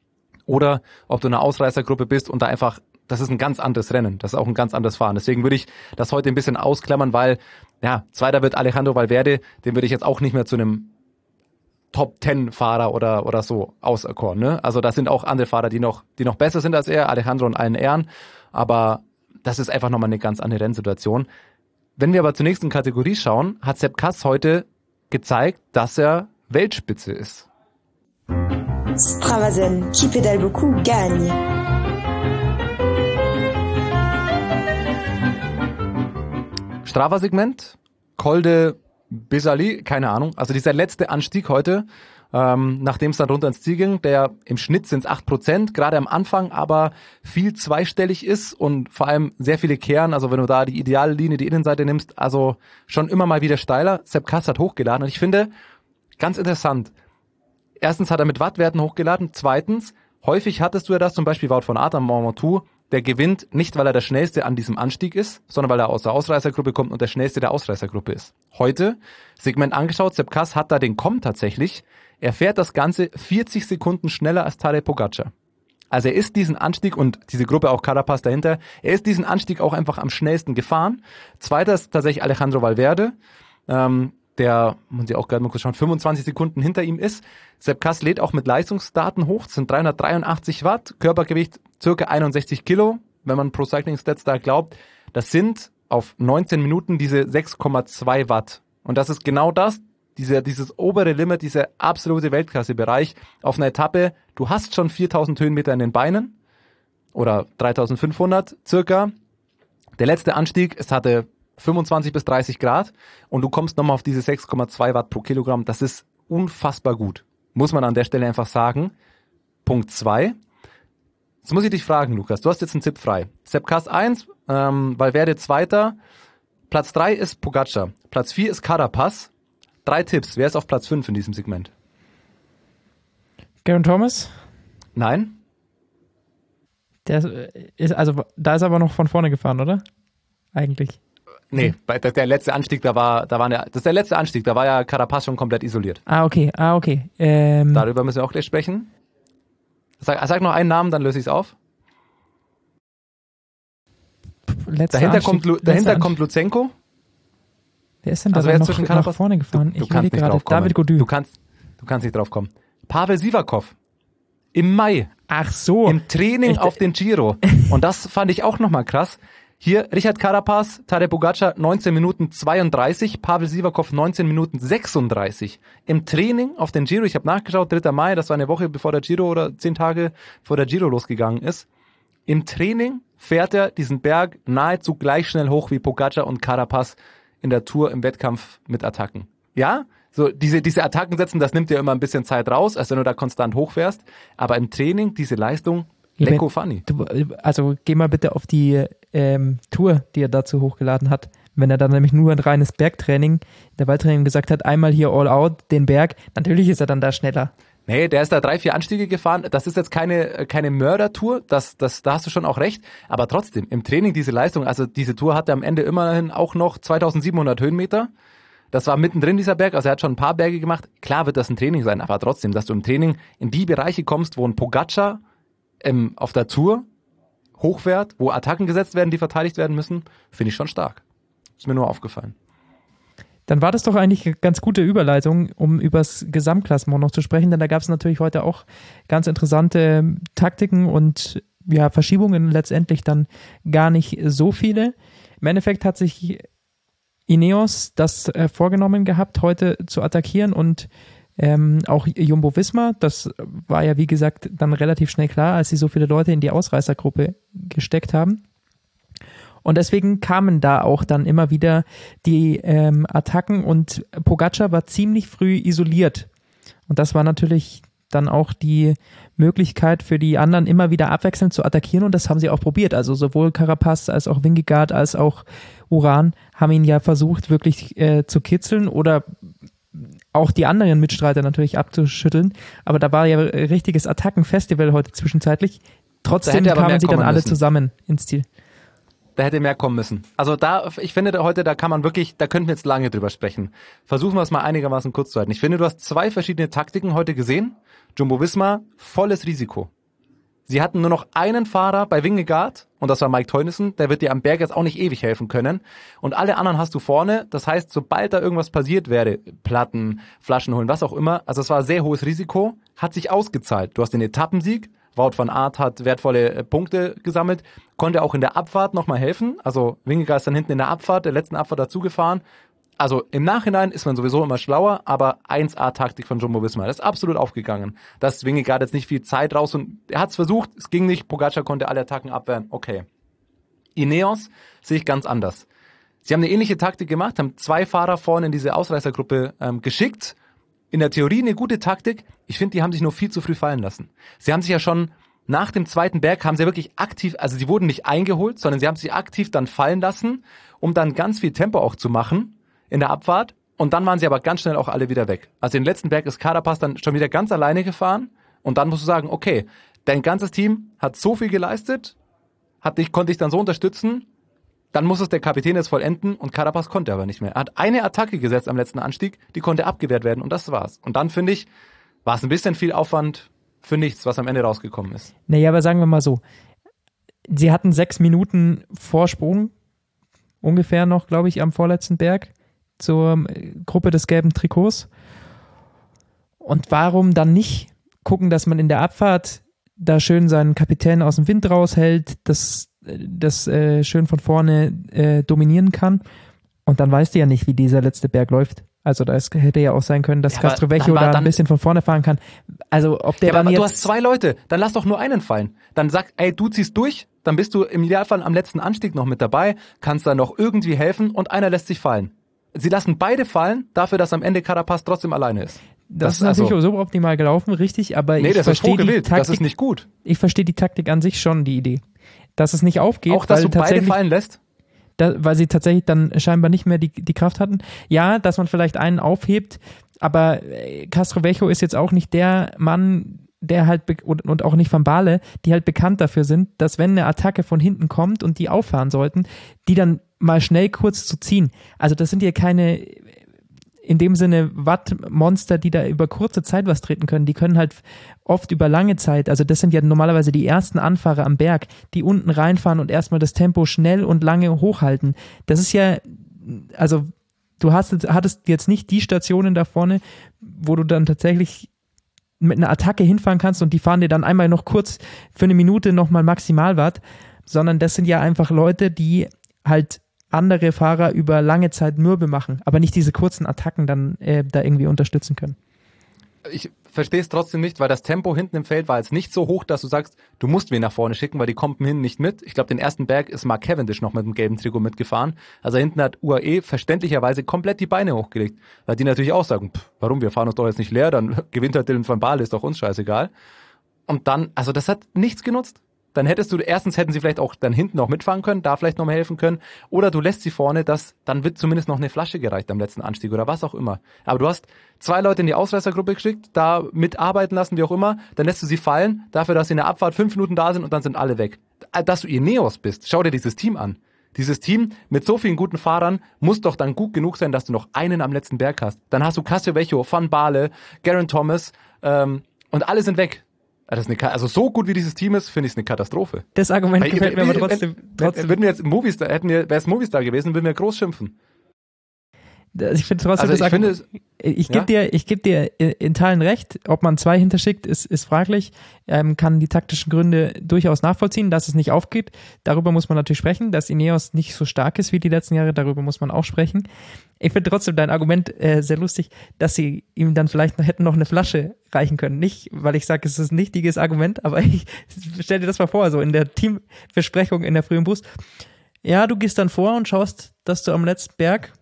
Oder ob du eine Ausreißergruppe bist und da einfach, das ist ein ganz anderes Rennen, das ist auch ein ganz anderes Fahren. Deswegen würde ich das heute ein bisschen ausklammern, weil, ja, Zweiter wird Alejandro Valverde, den würde ich jetzt auch nicht mehr zu einem Top-Ten-Fahrer oder oder so auserkoren, ne? Also das sind auch andere Fahrer, die noch die noch besser sind als er, Alejandro in allen Ehren, aber das ist einfach nochmal eine ganz andere Rennsituation. Wenn wir aber zur nächsten Kategorie schauen, hat Sepp Kuss heute gezeigt, dass er Weltspitze ist. Stravazen, qui pédale beaucoup, gagne. Strava-Segment, Col de Bezali, keine Ahnung. Also dieser letzte Anstieg heute, ähm, nachdem es dann runter ins Ziel ging, der im Schnitt sind es acht Prozent, gerade am Anfang, aber viel zweistellig ist und vor allem sehr viele Kehren. Also wenn du da die ideale Linie, die Innenseite nimmst, also schon immer mal wieder steiler. Sepp Kuss hat hochgeladen und ich finde, ganz interessant. Erstens hat er mit Wattwerten hochgeladen. Zweitens, häufig hattest du ja das, zum Beispiel Wout von Aert am Mont Ventoux, der gewinnt nicht, weil er der Schnellste an diesem Anstieg ist, sondern weil er aus der Ausreißergruppe kommt und der Schnellste der Ausreißergruppe ist. Heute, Segment angeschaut, Sepp Kuss hat da den Komm tatsächlich. Er fährt das Ganze vierzig Sekunden schneller als Tadej Pogacar. Also er ist diesen Anstieg und diese Gruppe auch Carapaz dahinter, er ist diesen Anstieg auch einfach am schnellsten gefahren. Zweiter ist tatsächlich Alejandro Valverde, ähm, der, muss ich auch gerade mal kurz schauen, fünfundzwanzig Sekunden hinter ihm ist. Sepp Kuss lädt auch mit Leistungsdaten hoch, das sind dreihundertdreiundachtzig Watt, Körpergewicht circa einundsechzig Kilo, wenn man Pro Cycling Stats da glaubt. Das sind auf neunzehn Minuten diese sechs Komma zwei Watt. Und das ist genau das, diese, dieses obere Limit, dieser absolute Weltklasse-Bereich auf einer Etappe. Du hast schon viertausend Höhenmeter in den Beinen oder dreitausendfünfhundert circa. Der letzte Anstieg, es hatte fünfundzwanzig bis dreißig Grad und du kommst nochmal auf diese sechs Komma zwei Watt pro Kilogramm. Das ist unfassbar gut. Muss man an der Stelle einfach sagen. Punkt zwei. Jetzt muss ich dich fragen, Lukas. Du hast jetzt einen Tipp frei. Sepp Kuss eins, ähm, Valverde zweiter. Platz drei ist Pogacar. Platz vier ist Carapaz. Drei Tipps. Wer ist auf Platz fünf in diesem Segment? Geraint Thomas? Nein. Der ist, also da ist er aber noch von vorne gefahren, oder? Eigentlich. Nee, bei, der, der letzte Anstieg, da war, da war eine, das ist der letzte Anstieg, da war ja Carapaz schon komplett isoliert. Ah, okay, ah, okay. Ähm, Darüber müssen wir auch gleich sprechen. Sag, sag noch einen Namen, dann löse ich es auf. Dahinter, Anstieg, kommt, Lu, dahinter kommt Luzenko. Wer ist denn da also noch zwischen nach vorne gefahren? Du, du ich kannst nicht drauf kommen. David Gaudu. Du kannst, du kannst nicht drauf kommen. Pavel Sivakov. Im Mai. Ach so. Im Training Echt? Auf den Giro. Und das fand ich auch nochmal krass. Hier Richard Carapaz, Tadej Pogačar neunzehn Minuten zweiunddreißig, Pavel Sivakov neunzehn Minuten sechsunddreißig. Im Training auf den Giro, ich habe nachgeschaut, dritter Mai, das war eine Woche bevor der Giro oder zehn Tage vor der Giro losgegangen ist. Im Training fährt er diesen Berg nahezu gleich schnell hoch wie Pogačar und Carapaz in der Tour im Wettkampf mit Attacken. Ja, so diese diese Attacken setzen, das nimmt dir immer ein bisschen Zeit raus, als wenn du da konstant hochfährst. Aber im Training diese Leistung, lecko funny. Du, also geh mal bitte auf die ähm, Tour, die er dazu hochgeladen hat. Wenn er dann nämlich nur ein reines Bergtraining, der Waldtraining gesagt hat, einmal hier all out, den Berg, natürlich ist er dann da schneller. Nee, der ist da drei, vier Anstiege gefahren. Das ist jetzt keine keine Mördertour, das, das, da hast du schon auch recht. Aber trotzdem, im Training diese Leistung, also diese Tour hatte am Ende immerhin auch noch zweitausendsiebenhundert Höhenmeter. Das war mittendrin dieser Berg, also er hat schon ein paar Berge gemacht. Klar wird das ein Training sein, aber trotzdem, dass du im Training in die Bereiche kommst, wo ein Pogačar ähm, auf der Tour hochfährt, wo Attacken gesetzt werden, die verteidigt werden müssen, finde ich schon stark. Ist mir nur aufgefallen. Dann war das doch eigentlich eine ganz gute Überleitung, um übers Gesamtklassement noch zu sprechen, denn da gab es natürlich heute auch ganz interessante Taktiken und ja, Verschiebungen letztendlich dann gar nicht so viele. Im Endeffekt hat sich Ineos das äh, vorgenommen gehabt, heute zu attackieren und ähm, auch Jumbo-Visma, das war ja wie gesagt dann relativ schnell klar, als sie so viele Leute in die Ausreißergruppe gesteckt haben. Und deswegen kamen da auch dann immer wieder die ähm, Attacken und Pogačar war ziemlich früh isoliert. Und das war natürlich dann auch die Möglichkeit für die anderen immer wieder abwechselnd zu attackieren und das haben sie auch probiert. Also sowohl Carapaz als auch Vingegaard als auch Uran haben ihn ja versucht wirklich äh, zu kitzeln oder auch die anderen Mitstreiter natürlich abzuschütteln. Aber da war ja ein richtiges Attackenfestival heute zwischenzeitlich. Trotzdem da kamen sie dann alle müssen. zusammen ins Ziel. Da hätte mehr kommen müssen. Also da, ich finde da heute, da kann man wirklich, da könnten wir jetzt lange drüber sprechen. Versuchen wir es mal einigermaßen kurz zu halten. Ich finde, du hast zwei verschiedene Taktiken heute gesehen. Jumbo-Visma, volles Risiko. Sie hatten nur noch einen Fahrer bei Vingegaard und das war Mike Teunissen. Der wird dir am Berg jetzt auch nicht ewig helfen können. Und alle anderen hast du vorne. Das heißt, sobald da irgendwas passiert wäre, Platten, Flaschen holen, was auch immer. Also es war sehr hohes Risiko, hat sich ausgezahlt. Du hast den Etappensieg. Wout van Aert hat wertvolle Punkte gesammelt, konnte auch in der Abfahrt nochmal helfen. Also Vingegaard ist dann hinten in der Abfahrt, der letzten Abfahrt dazugefahren. Also im Nachhinein ist man sowieso immer schlauer, aber eins A-Taktik von Jumbo-Visma, das ist absolut aufgegangen. Dass Vingegaard jetzt nicht viel Zeit raus und er hat es versucht, es ging nicht, Pogačar konnte alle Attacken abwehren, okay. Ineos sehe ich ganz anders. Sie haben eine ähnliche Taktik gemacht, haben zwei Fahrer vorne in diese Ausreißergruppe ähm, geschickt. In der Theorie eine gute Taktik. Ich finde, die haben sich nur viel zu früh fallen lassen. Sie haben sich ja schon nach dem zweiten Berg, haben sie wirklich aktiv, also sie wurden nicht eingeholt, sondern sie haben sich aktiv dann fallen lassen, um dann ganz viel Tempo auch zu machen in der Abfahrt. Und dann waren sie aber ganz schnell auch alle wieder weg. Also den letzten Berg ist Carapaz dann schon wieder ganz alleine gefahren. Und dann musst du sagen, okay, dein ganzes Team hat so viel geleistet, hat dich, konnte dich dann so unterstützen, dann muss es der Kapitän jetzt vollenden und Carapaz konnte aber nicht mehr. Er hat eine Attacke gesetzt am letzten Anstieg, die konnte abgewehrt werden und das war's. Und dann, finde ich, war es ein bisschen viel Aufwand für nichts, was am Ende rausgekommen ist. Naja, aber sagen wir mal so, sie hatten sechs Minuten Vorsprung, ungefähr noch, glaube ich, am vorletzten Berg zur Gruppe des gelben Trikots. Und warum dann nicht gucken, dass man in der Abfahrt da schön seinen Kapitän aus dem Wind raushält, das das äh, schön von vorne äh, dominieren kann und dann weißt du ja nicht, wie dieser letzte Berg läuft. Also da ist, hätte ja auch sein können, dass ja, Castrovecchio da ein bisschen von vorne fahren kann. Also ob der ja, dann aber jetzt... Du hast zwei Leute, dann lass doch nur einen fallen. Dann sag, ey, du ziehst durch, dann bist du im Idealfall am letzten Anstieg noch mit dabei, kannst dann noch irgendwie helfen und einer lässt sich fallen. Sie lassen beide fallen, dafür, dass am Ende Carapaz trotzdem alleine ist. Das, das ist natürlich also, so optimal gelaufen, richtig, aber nee, ich das verstehe ist die Taktik, das ist nicht gut. Ich verstehe die Taktik an sich schon, die Idee. Dass es nicht aufgeht. Auch, dass weil du beide fallen lässt? Da, weil sie tatsächlich dann scheinbar nicht mehr die, die Kraft hatten. Ja, dass man vielleicht einen aufhebt, aber Castrovecchio ist jetzt auch nicht der Mann, der halt, be- und, und auch nicht Van Baarle, die halt bekannt dafür sind, dass wenn eine Attacke von hinten kommt und die auffahren sollten, die dann mal schnell kurz zu ziehen. Also das sind ja keine, in dem Sinne Wattmonster, die da über kurze Zeit was treten können. Die können halt oft über lange Zeit, also das sind ja normalerweise die ersten Anfahrer am Berg, die unten reinfahren und erstmal das Tempo schnell und lange hochhalten. Das ist ja, also du hast, hattest jetzt nicht die Stationen da vorne, wo du dann tatsächlich mit einer Attacke hinfahren kannst und die fahren dir dann einmal noch kurz für eine Minute nochmal Maximalwatt, sondern das sind ja einfach Leute, die halt andere Fahrer über lange Zeit mürbe machen, aber nicht diese kurzen Attacken dann äh, da irgendwie unterstützen können. Ich verstehe es trotzdem nicht, weil das Tempo hinten im Feld war jetzt nicht so hoch, dass du sagst, du musst wen nach vorne schicken, weil die kommen hinten nicht mit. Ich glaube, den ersten Berg ist Mark Cavendish noch mit dem gelben Trikot mitgefahren. Also hinten hat U A E verständlicherweise komplett die Beine hochgelegt, weil die natürlich auch sagen, pff, warum, wir fahren uns doch jetzt nicht leer, dann gewinnt halt Dylan van Baarle, ist doch uns scheißegal. Und dann, also das hat nichts genutzt. Dann hättest du, erstens hätten sie vielleicht auch dann hinten noch mitfahren können, da vielleicht noch mal helfen können, oder du lässt sie vorne, dass, dann wird zumindest noch eine Flasche gereicht am letzten Anstieg oder was auch immer. Aber du hast zwei Leute in die Ausreißergruppe geschickt, da mitarbeiten lassen, wie auch immer, dann lässt du sie fallen, dafür, dass sie in der Abfahrt fünf Minuten da sind und dann sind alle weg. Dass du Ineos bist, schau dir dieses Team an. Dieses Team mit so vielen guten Fahrern muss doch dann gut genug sein, dass du noch einen am letzten Berg hast. Dann hast du Cassiovejo, Van Baarle, Geraint Thomas, ähm, und alle sind weg. Das ist eine, also so gut wie dieses Team ist, finde ich es eine Katastrophe. Das Argument Weil, gefällt mir aber trotzdem. trotzdem. Würden wir jetzt Movistar, hätten wir, wäre es Movistar gewesen, würden wir groß schimpfen. Ich finde trotzdem, also das ich, finde, es, ich gebe ja? dir, ich gebe dir in Teilen recht. Ob man zwei hinterschickt, ist, ist fraglich. Ähm, kann die taktischen Gründe durchaus nachvollziehen, dass es nicht aufgeht. Darüber muss man natürlich sprechen, dass Ineos nicht so stark ist wie die letzten Jahre. Darüber muss man auch sprechen. Ich finde trotzdem dein Argument äh, sehr lustig, dass sie ihm dann vielleicht noch hätten noch eine Flasche reichen können. Nicht, weil ich sage, es ist ein nichtiges Argument, aber ich stell dir das mal vor, so in der Teambesprechung in der frühen Bus. Ja, du gehst dann vor und schaust, dass du am letzten Berg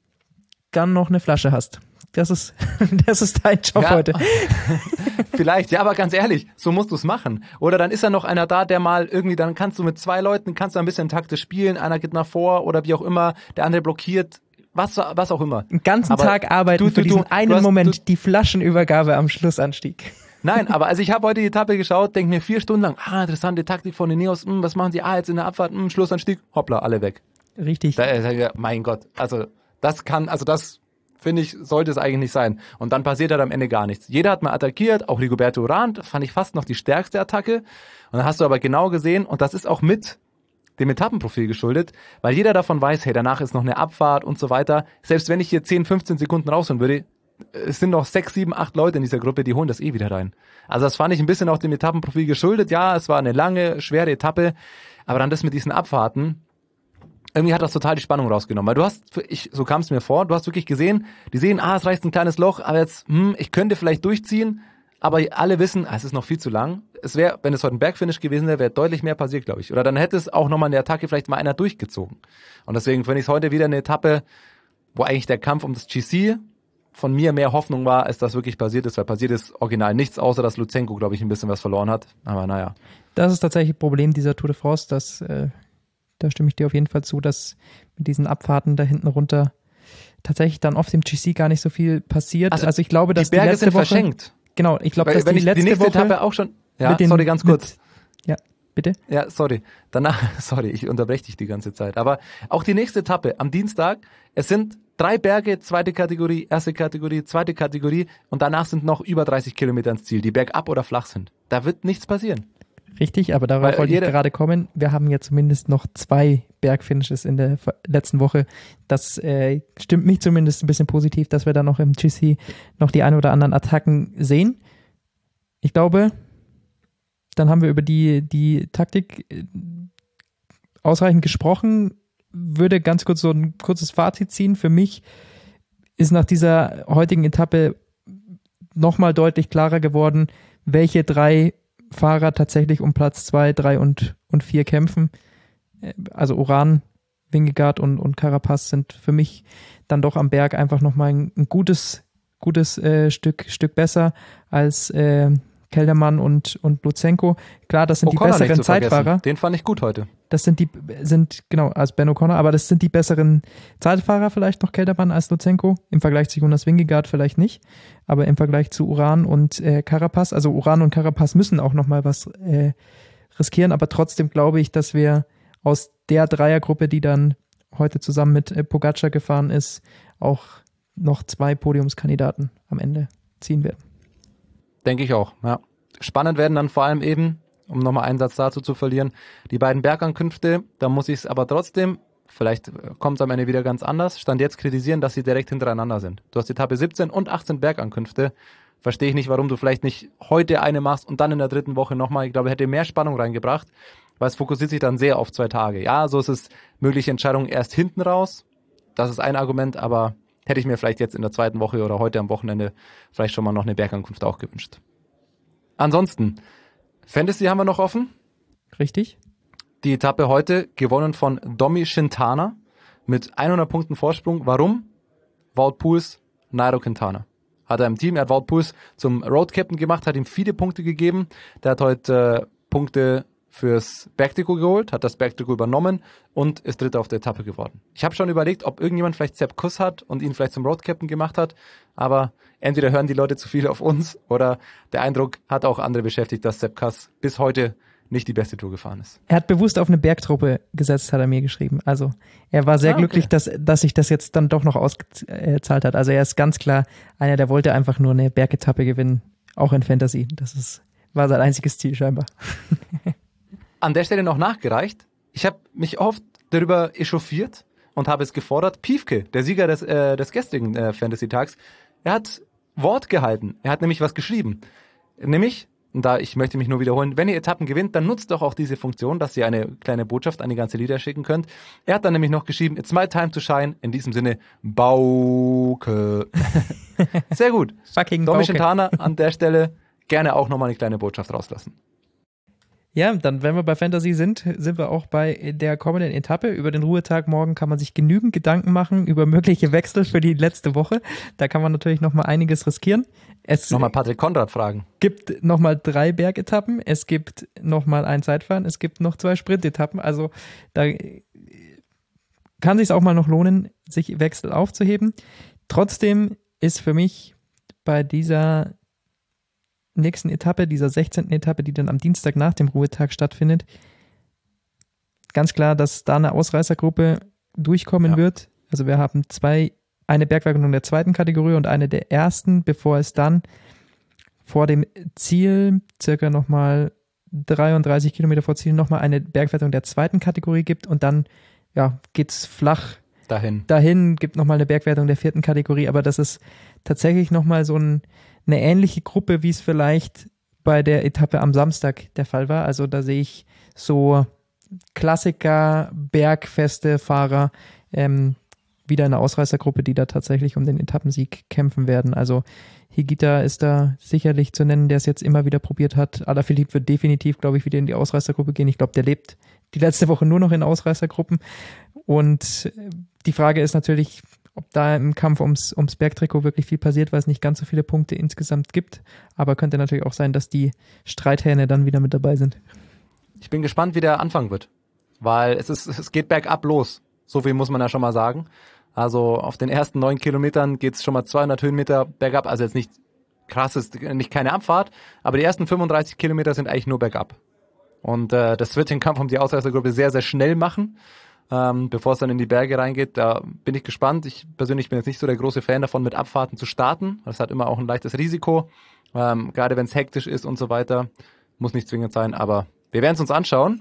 dann noch eine Flasche hast. Das ist, das ist dein Job ja, heute. Vielleicht, ja, aber ganz ehrlich, so musst du es machen. Oder dann ist da noch einer da, der mal irgendwie, dann kannst du mit zwei Leuten, kannst du ein bisschen taktisch spielen, einer geht nach vor oder wie auch immer, der andere blockiert, was, was auch immer. Den ganzen aber Tag arbeiten du, du, für diesen du, einen du hast, Moment, du, die Flaschenübergabe am Schlussanstieg. Nein, aber also ich habe heute die Etappe geschaut, denke mir vier Stunden lang, ah, interessante Taktik von den Ineos, hm, was machen sie, ah, jetzt in der Abfahrt, hm, Schlussanstieg, hoppla, alle weg. Richtig. Da, mein Gott, also das kann, also das finde ich, sollte es eigentlich nicht sein. Und dann passiert halt am Ende gar nichts. Jeder hat mal attackiert, auch Rigoberto Urán, das fand ich fast noch die stärkste Attacke. Und dann hast du aber genau gesehen, und das ist auch mit dem Etappenprofil geschuldet, weil jeder davon weiß, hey, danach ist noch eine Abfahrt und so weiter. Selbst wenn ich hier zehn, fünfzehn Sekunden rausholen würde, es sind noch sechs, sieben, acht Leute in dieser Gruppe, die holen das eh wieder rein. Also das fand ich ein bisschen auch dem Etappenprofil geschuldet. Ja, es war eine lange, schwere Etappe, aber dann das mit diesen Abfahrten, irgendwie hat das total die Spannung rausgenommen, weil du hast, ich, so kam es mir vor, du hast wirklich gesehen, die sehen, ah, es reißt ein kleines Loch, aber jetzt, hm, ich könnte vielleicht durchziehen, aber alle wissen, ah, es ist noch viel zu lang. Es wäre, wenn es heute ein Bergfinish gewesen wäre, wäre deutlich mehr passiert, glaube ich. Oder dann hätte es auch nochmal in der Attacke vielleicht mal einer durchgezogen. Und deswegen finde ich es heute wieder eine Etappe, wo eigentlich der Kampf um das G C von mir mehr Hoffnung war, als das wirklich passiert ist, weil passiert ist original nichts, außer dass Lutsenko, glaube ich, ein bisschen was verloren hat. Aber naja. Das ist tatsächlich ein Problem dieser Tour de France, dass äh da stimme ich dir auf jeden Fall zu, dass mit diesen Abfahrten da hinten runter tatsächlich dann auf dem G C gar nicht so viel passiert. Also, also ich glaube, dass die Berge die letzte sind Woche, verschenkt. Genau, ich glaube, dass wenn die ich letzte die nächste Woche Etappe auch schon. Ja, den, sorry, ganz kurz. Mit, ja, bitte. Ja, sorry. Danach, sorry, ich unterbreche dich die ganze Zeit. Aber auch die nächste Etappe am Dienstag. Es sind drei Berge, zweite Kategorie, erste Kategorie, zweite Kategorie und danach sind noch über dreißig Kilometer ins Ziel, die bergab oder flach sind. Da wird nichts passieren. Richtig, aber darauf wollte ich gerade kommen. Wir haben ja zumindest noch zwei Bergfinishes in der letzten Woche. Das äh, stimmt mich zumindest ein bisschen positiv, dass wir da noch im G C noch die ein oder anderen Attacken sehen. Ich glaube, dann haben wir über die, die Taktik ausreichend gesprochen. Würde ganz kurz so ein kurzes Fazit ziehen. Für mich ist nach dieser heutigen Etappe nochmal deutlich klarer geworden, welche drei Fahrer tatsächlich um Platz zwei, drei und, und vier kämpfen. Also Urán, Vingegaard und, und Carapaz sind für mich dann doch am Berg einfach nochmal ein, ein gutes, gutes äh, Stück, Stück besser als äh, Kelderman und, und Lutsenko. Klar, das sind O'Connor die besseren nicht zu Zeitfahrer. vergessen. Den fand ich gut heute. Das sind die, sind, genau, als Ben O'Connor, aber das sind die besseren Zeitfahrer vielleicht noch Kelderman als Lutsenko. Im Vergleich zu Jonas Vingegaard vielleicht nicht, aber im Vergleich zu Uran und äh, Carapaz, also Uran und Carapaz müssen auch nochmal was äh, riskieren, aber trotzdem glaube ich, dass wir aus der Dreiergruppe, die dann heute zusammen mit äh, Pogacar gefahren ist, auch noch zwei Podiumskandidaten am Ende ziehen werden. Denke ich auch, ja. Spannend werden dann vor allem eben, um nochmal einen Satz dazu zu verlieren, die beiden Bergankünfte. Da muss ich es aber trotzdem, vielleicht kommt es am Ende wieder ganz anders, Stand jetzt kritisieren, dass sie direkt hintereinander sind. Du hast Etappe siebzehn und achtzehn Bergankünfte. Verstehe ich nicht, warum du vielleicht nicht heute eine machst und dann in der dritten Woche nochmal. Ich glaube, hätte mehr Spannung reingebracht, weil es fokussiert sich dann sehr auf zwei Tage. Ja, so ist es mögliche Entscheidung erst hinten raus. Das ist ein Argument, aber hätte ich mir vielleicht jetzt in der zweiten Woche oder heute am Wochenende vielleicht schon mal noch eine Bergankunft auch gewünscht. Ansonsten, Fantasy haben wir noch offen. Richtig. Die Etappe heute gewonnen von Domi Quintana mit hundert Punkten Vorsprung. Warum? Wout Poels, Nairo Quintana. Hat er im Team, er hat Wout Poels zum Road Captain gemacht, hat ihm viele Punkte gegeben. Der hat heute äh, Punkte fürs Bergtrikot geholt, hat das Bergtrikot übernommen und ist Dritter auf der Etappe geworden. Ich habe schon überlegt, ob irgendjemand vielleicht Sepp Kuss hat und ihn vielleicht zum Road Captain gemacht hat, aber entweder hören die Leute zu viel auf uns oder der Eindruck hat auch andere beschäftigt, dass Sepp Kuss bis heute nicht die beste Tour gefahren ist. Er hat bewusst auf eine Bergtruppe gesetzt, hat er mir geschrieben. Also er war sehr ah, okay. glücklich, dass, dass sich das jetzt dann doch noch ausgezahlt hat. Also er ist ganz klar einer, der wollte einfach nur eine Bergetappe gewinnen, auch in Fantasy. Das ist, war sein einziges Ziel scheinbar. An der Stelle noch nachgereicht. Ich habe mich oft darüber echauffiert und habe es gefordert. Piefke, der Sieger des, äh, des gestrigen äh, Fantasy-Tags, er hat Wort gehalten. Er hat nämlich was geschrieben. Nämlich, und da ich möchte mich nur wiederholen, wenn ihr Etappen gewinnt, dann nutzt doch auch diese Funktion, dass ihr eine kleine Botschaft an die ganze Liga schicken könnt. Er hat dann nämlich noch geschrieben, it's my time to shine. In diesem Sinne, Bauke. Sehr gut. Fucking Domi Bauke. Quintana an der Stelle gerne auch nochmal eine kleine Botschaft rauslassen. Ja, dann, wenn wir bei Fantasy sind, sind wir auch bei der kommenden Etappe. Über den Ruhetag morgen kann man sich genügend Gedanken machen über mögliche Wechsel für die letzte Woche. Da kann man natürlich noch mal einiges riskieren. Es Nochmal Patrick Konrad fragen. gibt noch mal drei Bergetappen, es gibt noch mal ein Zeitfahren, es gibt noch zwei Sprintetappen. Also da kann sich auch mal noch lohnen, sich Wechsel aufzuheben. Trotzdem ist für mich bei dieser nächsten Etappe, dieser sechzehnten Etappe, die dann am Dienstag nach dem Ruhetag stattfindet, ganz klar, dass da eine Ausreißergruppe durchkommen ja. wird. Also wir haben zwei, eine Bergwertung der zweiten Kategorie und eine der ersten, bevor es dann vor dem Ziel, circa nochmal dreiunddreißig Kilometer vor Ziel, nochmal eine Bergwertung der zweiten Kategorie gibt und dann ja, geht's flach dahin. Dahin gibt nochmal eine Bergwertung der vierten Kategorie, aber das ist tatsächlich nochmal so ein eine ähnliche Gruppe, wie es vielleicht bei der Etappe am Samstag der Fall war. Also da sehe ich so Klassiker, bergfeste Fahrer ähm, wieder eine Ausreißergruppe, die da tatsächlich um den Etappensieg kämpfen werden. Also Higuita ist da sicherlich zu nennen, der es jetzt immer wieder probiert hat. Alaphilippe wird definitiv, glaube ich, wieder in die Ausreißergruppe gehen. Ich glaube, der lebt die letzte Woche nur noch in Ausreißergruppen. Und die Frage ist natürlich, ob da im Kampf ums, ums Bergtrikot wirklich viel passiert, weil es nicht ganz so viele Punkte insgesamt gibt. Aber könnte natürlich auch sein, dass die Streithähne dann wieder mit dabei sind. Ich bin gespannt, wie der Anfang wird. Weil es ist, es geht bergab los. So viel muss man ja schon mal sagen. Also auf den ersten neun Kilometern geht es schon mal zweihundert Höhenmeter bergab. Also jetzt nicht krass, ist nicht keine Abfahrt. Aber die ersten fünfunddreißig Kilometer sind eigentlich nur bergab. Und äh, das wird den Kampf um die Ausreißergruppe sehr, sehr schnell machen. Ähm, bevor es dann in die Berge reingeht, da bin ich gespannt. Ich persönlich bin jetzt nicht so der große Fan davon, mit Abfahrten zu starten. Das hat immer auch ein leichtes Risiko, ähm, gerade wenn es hektisch ist und so weiter. Muss nicht zwingend sein, aber wir werden es uns anschauen.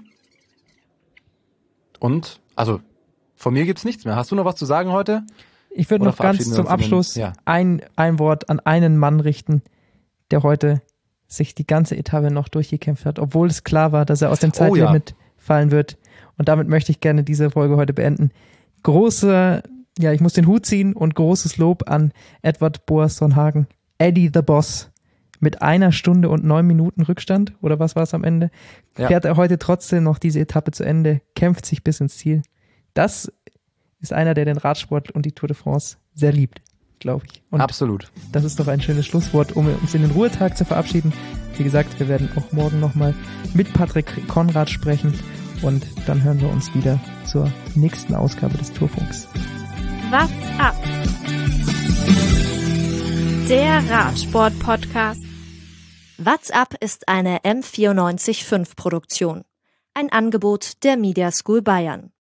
Und, also, von mir gibt's nichts mehr. Hast du noch was zu sagen heute? Ich würde noch ganz zum Abschluss ja. ein, ein Wort an einen Mann richten, der heute sich die ganze Etappe noch durchgekämpft hat, obwohl es klar war, dass er aus dem Zeitlimit oh, ja. fallen wird. Und damit möchte ich gerne diese Folge heute beenden. Große, ja, ich muss den Hut ziehen und großes Lob an Edvard Boasson Hagen. Eddie the Boss. Mit einer Stunde und neun Minuten Rückstand, oder was war es am Ende, ja. fährt er heute trotzdem noch diese Etappe zu Ende, kämpft sich bis ins Ziel. Das ist einer, der den Radsport und die Tour de France sehr liebt. glaube ich. Und absolut. Das ist doch ein schönes Schlusswort, um uns in den Ruhetag zu verabschieden. Wie gesagt, wir werden auch morgen nochmal mit Patrick Konrad sprechen und dann hören wir uns wieder zur nächsten Ausgabe des Tourfunks. What's up? Der Radsport-Podcast. What's up ist eine M vierundneunzig Komma fünf Produktion. Ein Angebot der Media School Bayern.